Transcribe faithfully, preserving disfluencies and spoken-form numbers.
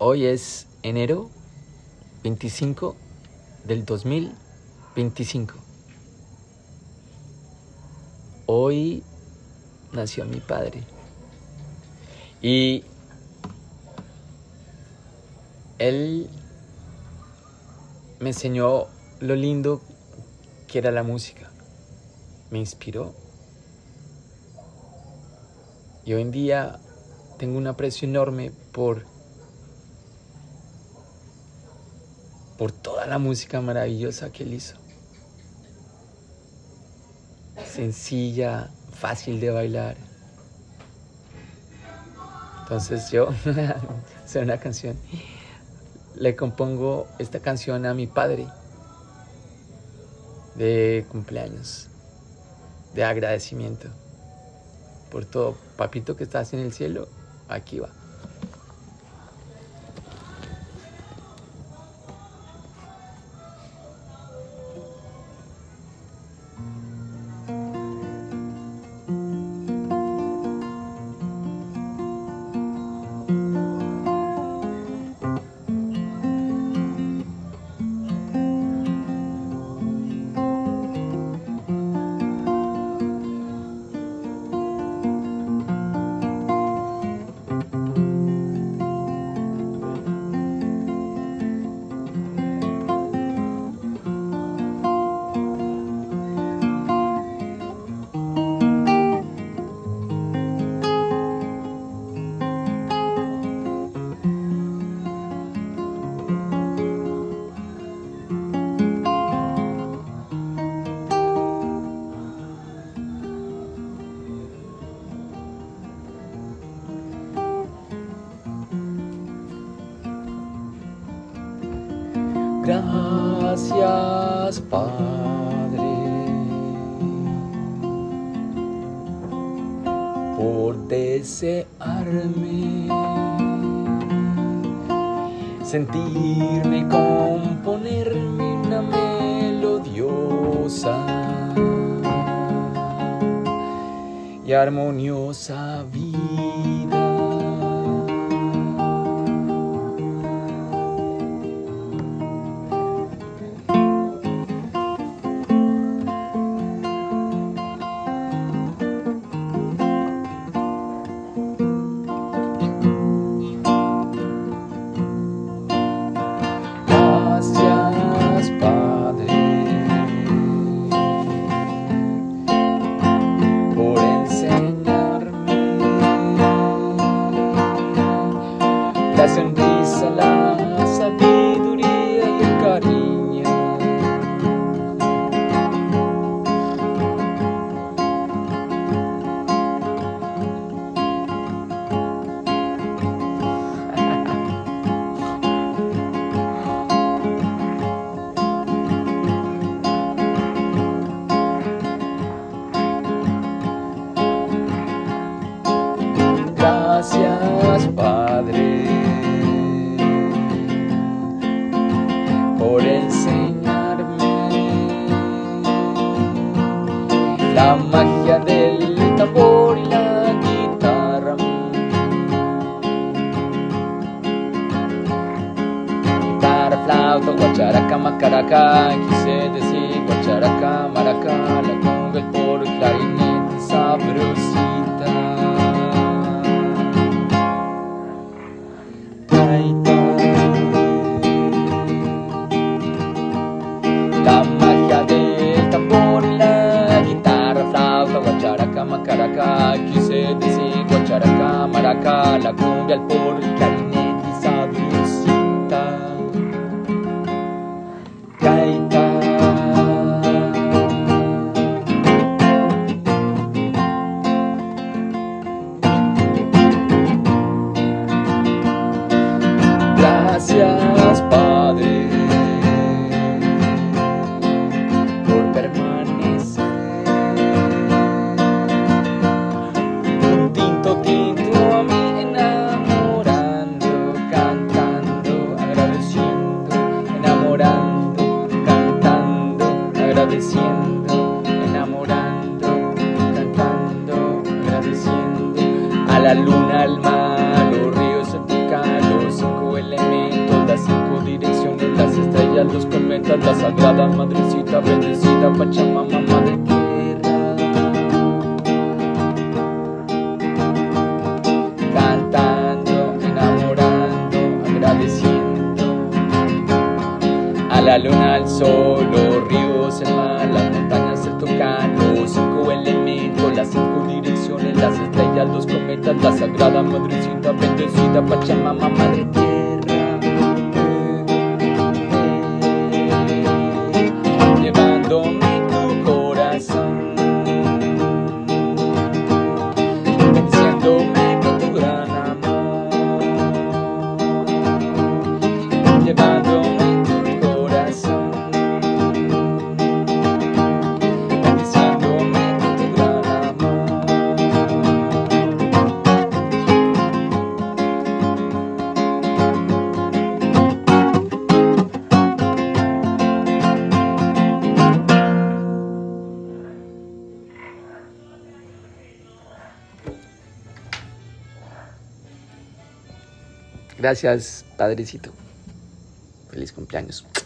Hoy es enero veinticinco del dos mil veinticinco. Hoy nació mi padre y él me enseñó lo lindo que era la música, me inspiró y hoy en día tengo un aprecio enorme por, por toda la música maravillosa que él hizo. Sencilla, fácil de bailar. Entonces yo, es una canción, le compongo esta canción a mi padre de cumpleaños, de agradecimiento por todo. Papito que estás en el cielo, aquí va. Gracias, Padre, por desearme sentirme componerme una melodiosa y armoniosa vida. La sonrisa, la sabiduría y el cariño. Gracias, Padre, por enseñarme la magia del tambor y la guitarra. Guitarra, flauta, guacharaca, macaraca, quise decir guacharaca, maraca, la conga, el poro, el clarinete, sabrosita. La magia del tambor y la guitarra, flauta, guacharaca, macaraca, quise decir guacharaca, maraca, la cumbia, el poro, el clarinete y sabrosita. Gaita. Gracias, Padre, por permanecer un tinto tinto a mí enamorando. la sagrada madrecita, bendecida Pachamama, madre tierra. Cantando, enamorando, agradeciendo a la luna, al sol, los ríos, el mar, las montañas, el Tocán, los cinco elementos, las cinco direcciones, las estrellas, los cometas, la sagrada madrecita, bendecida Pachamama, madre tierra. Llevándome tu corazón, bendiciéndome con tu gran amor, llevándome tu corazón, bendiciéndome con tu gran amor. Gracias, padrecito. Feliz cumpleaños.